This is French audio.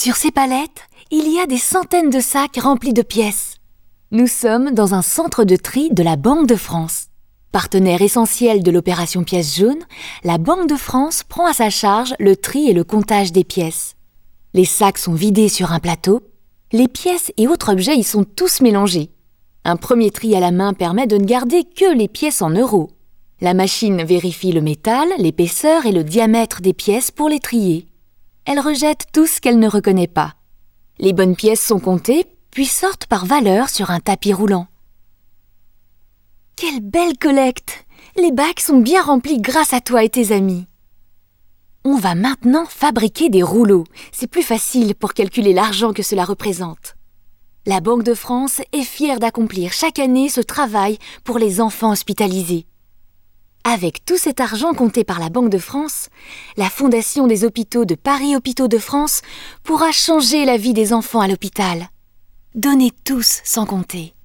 Sur ces palettes, il y a des centaines de sacs remplis de pièces. Nous sommes dans un centre de tri de la Banque de France. Partenaire essentiel de l'opération Pièces jaunes, la Banque de France prend à sa charge le tri et le comptage des pièces. Les sacs sont vidés sur un plateau, les pièces et autres objets y sont tous mélangés. Un premier tri à la main permet de ne garder que les pièces en euros. La machine vérifie le métal, l'épaisseur et le diamètre des pièces pour les trier. Elle rejette tout ce qu'elle ne reconnaît pas. Les bonnes pièces sont comptées, puis sortent par valeur sur un tapis roulant. Quelle belle collecte! Les bacs sont bien remplis grâce à toi et tes amis. On va maintenant fabriquer des rouleaux. C'est plus facile pour calculer l'argent que cela représente. La Banque de France est fière d'accomplir chaque année ce travail pour les enfants hospitalisés. Avec tout cet argent compté par la Banque de France, la Fondation des hôpitaux de Paris Hôpitaux de France pourra changer la vie des enfants à l'hôpital. Donnez tous sans compter.